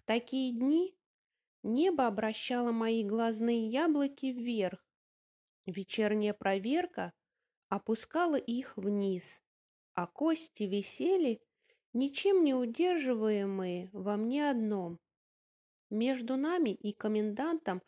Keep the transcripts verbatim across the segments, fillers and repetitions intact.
такие дни небо обращало мои глазные яблоки вверх, вечерняя проверка опускала их вниз, а кости висели, ничем не удерживаемые во мне одном. Между нами и комендантом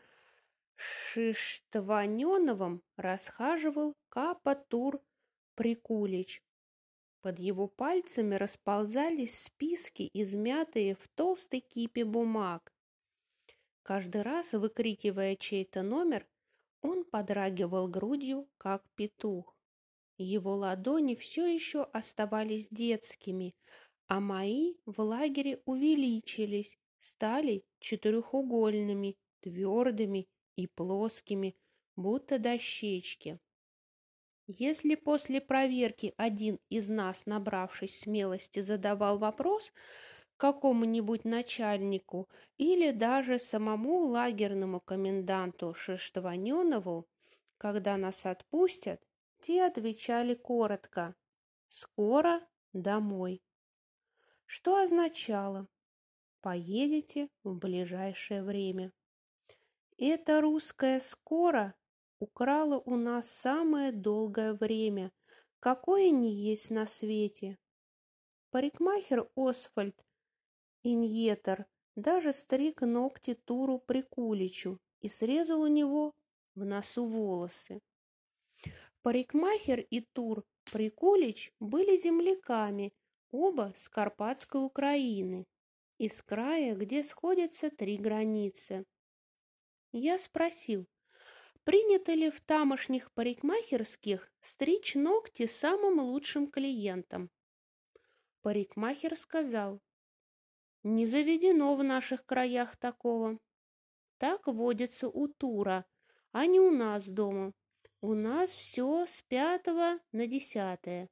Шиштваненовым расхаживал Капа-Тур Прикулич. Под его пальцами расползались списки, измятые в толстой кипе бумаг. Каждый раз, выкрикивая чей-то номер, он подрагивал грудью, как петух. Его ладони все еще оставались детскими, а мои в лагере увеличились, стали четырехугольными, твердыми и плоскими, будто дощечки. Если после проверки один из нас, набравшись смелости, задавал вопрос какому-нибудь начальнику или даже самому лагерному коменданту Шиштваненову, когда нас отпустят, те отвечали коротко: «Скоро домой», что означало: «Поедете в ближайшее время». Это русское «скоро» украла у нас самое долгое время, какое ни есть на свете. Парикмахер Освальд Иньетер даже стриг ногти Туру Прикуличу и срезал у него в носу волосы. Парикмахер и Тур Прикулич были земляками, оба с Карпатской Украины, из края, где сходятся три границы. Я спросил, принято ли в тамошних парикмахерских стричь ногти самым лучшим клиентам. Парикмахер сказал: «Не заведено в наших краях такого. Так водится у Тура, а не у нас дома. У нас все с пятого на десятое».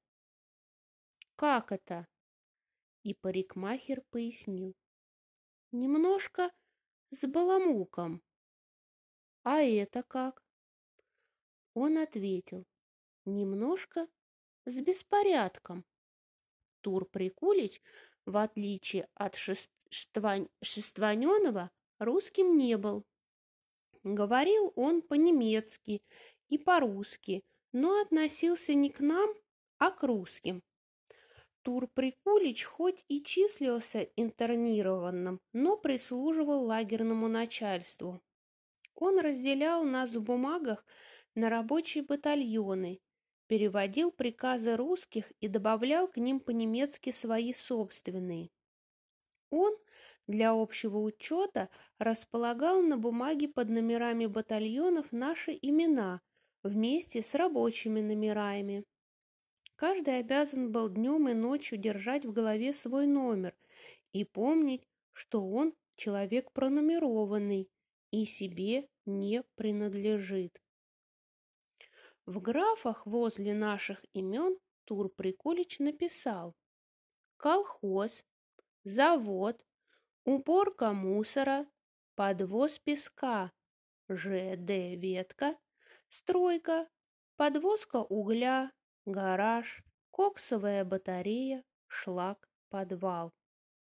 «Как это?» И парикмахер пояснил: «Немножко с баламуком». «А это как?» Он ответил: «Немножко с беспорядком». Тур Прикулич, в отличие от Шиштваненова, русским не был. Говорил он по-немецки и по-русски, но относился не к нам, а к русским. Тур Прикулич хоть и числился интернированным, но прислуживал лагерному начальству. Он разделял нас в бумагах на рабочие батальоны, переводил приказы русских и добавлял к ним по-немецки свои собственные. Он для общего учета располагал на бумаге под номерами батальонов наши имена вместе с рабочими номерами. Каждый обязан был днем и ночью держать в голове свой номер и помнить, что он человек пронумерованный и себе не принадлежит. В графах возле наших имен Тур Прикулич написал: колхоз, завод, уборка мусора, подвоз песка, ЖД ветка, стройка, подвозка угля, гараж, коксовая батарея, шлак, подвал.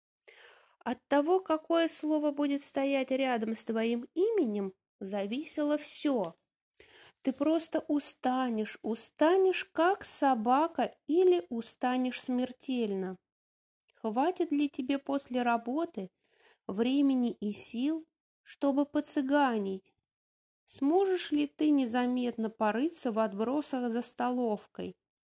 От того, какое слово будет стоять рядом с твоим именем, зависело все. Ты просто устанешь, устанешь как собака или устанешь смертельно. Хватит ли тебе после работы времени и сил, чтобы поцыганить? Сможешь ли ты незаметно порыться в отбросах за столовкой?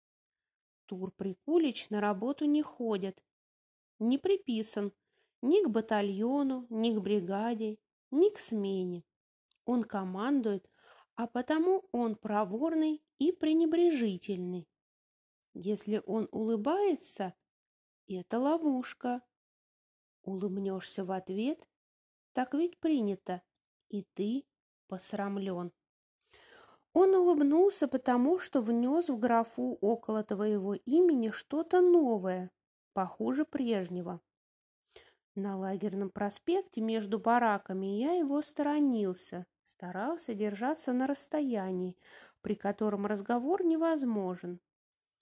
Тур Прикулич на работу не ходит, не приписан ни к батальону, ни к бригаде, ни к смене. Он командует, а потому он проворный и пренебрежительный. Если он улыбается, это ловушка. Улыбнешься в ответ, так ведь принято, и ты посрамлен. Он улыбнулся, потому что внес в графу около твоего имени что-то новое, похуже прежнего. На лагерном проспекте между бараками я его сторонился, старался держаться на расстоянии, при котором разговор невозможен.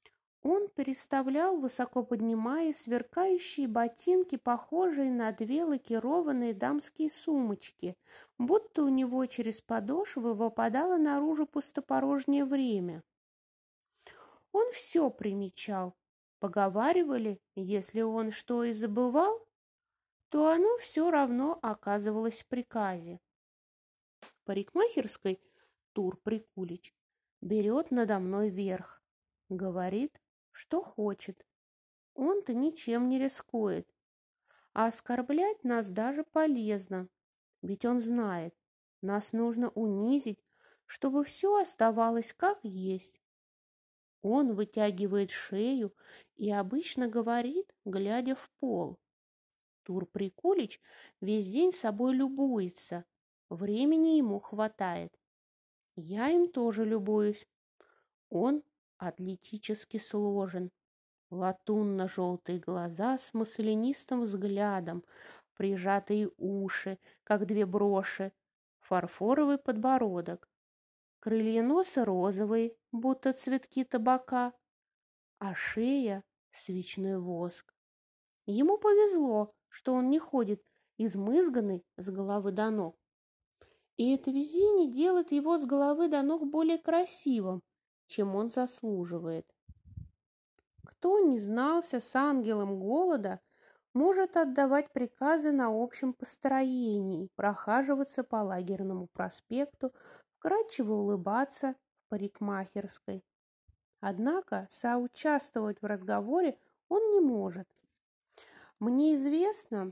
Он переставлял, высоко поднимая, сверкающие ботинки, похожие на две лакированные дамские сумочки, будто у него через подошвы выпадало наружу пустопорожнее время. Он все примечал. Поговаривали, если он что и забывал, то оно все равно оказывалось в приказе. В парикмахерской Тур Прикулич берет надо мной верх, говорит, что хочет. Он-то ничем не рискует, а оскорблять нас даже полезно, ведь он знает, нас нужно унизить, чтобы все оставалось как есть. Он вытягивает шею и обычно говорит, глядя в пол. Тур Прикулич весь день собой любуется, времени ему хватает. Я им тоже любуюсь. Он атлетически сложен, латунно-желтые глаза с маслянистым взглядом, прижатые уши, как две броши, фарфоровый подбородок, крылья носа розовые, будто цветки табака, а шея — свечной воск. Ему повезло, что он не ходит измызганный с головы до ног. И это везение делает его с головы до ног более красивым, чем он заслуживает. Кто не знался с ангелом голода, может отдавать приказы на общем построении, прохаживаться по лагерному проспекту, вкрадчиво улыбаться в парикмахерской. Однако соучаствовать в разговоре он не может. Мне известно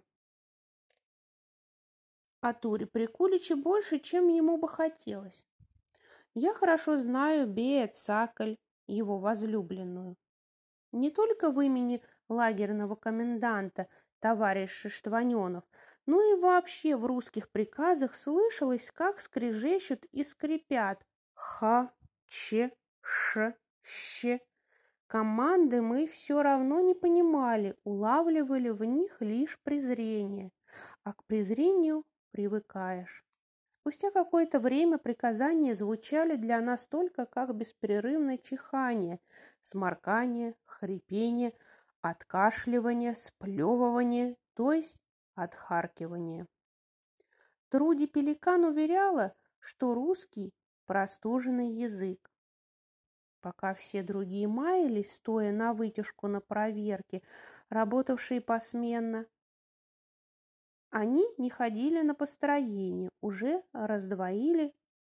о Туре Прикуличе больше, чем ему бы хотелось. Я хорошо знаю Бея Цакаль, его возлюбленную. Не только в имени лагерного коменданта товарища Штваненов, но и вообще в русских приказах слышалось, как скрежещут и скрипят ха, че, ш, щ. Команды мы все равно не понимали, улавливали в них лишь презрение, а к презрению привыкаешь. Спустя какое-то время приказания звучали для нас только как беспрерывное чихание, сморкание, хрипение, откашливание, сплевывание, то есть отхаркивание. Труди Пеликан уверяла, что русский – простуженный язык. Пока все другие маялись, стоя на вытяжку на проверке, работавшие посменно, они не ходили на построение, уже раздвоили.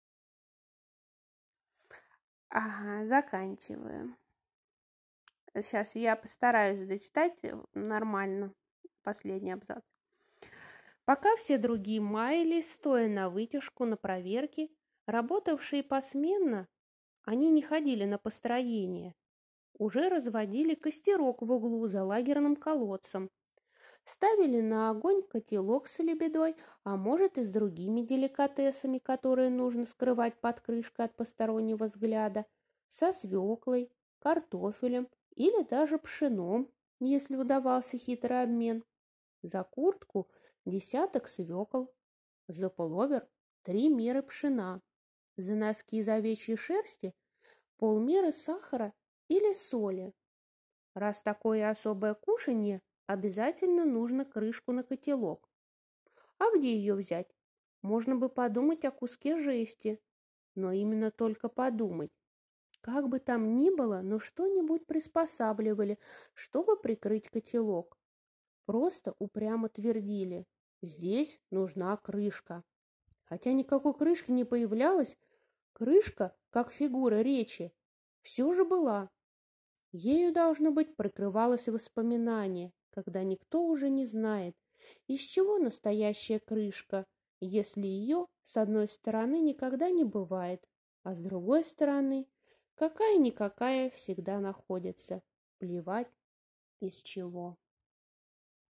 Ага, заканчиваю. Сейчас я постараюсь дочитать нормально последний абзац. Пока все другие маялись, стоя на вытяжку на проверке, работавшие посменно, они не ходили на построение, уже разводили костерок в углу за лагерным колодцем, ставили на огонь котелок с лебедой, а может и с другими деликатесами, которые нужно скрывать под крышкой от постороннего взгляда, со свеклой, картофелем или даже пшеном, если удавался хитрый обмен. За куртку десяток свекол, за пуловер три меры пшена, за носки из овечьей шерсти полмеры сахара или соли. Раз такое особое кушанье, обязательно нужно крышку на котелок. А где ее взять? Можно бы подумать о куске жести, но именно только подумать. Как бы там ни было, но что-нибудь приспосабливали, чтобы прикрыть котелок. Просто упрямо твердили: здесь нужна крышка. Хотя никакой крышки не появлялось, крышка, как фигура речи, все же была. Ею, должно быть, прикрывалось воспоминание, когда никто уже не знает, из чего настоящая крышка, если ее с одной стороны никогда не бывает, а с другой стороны какая-никакая всегда находится. Плевать из чего.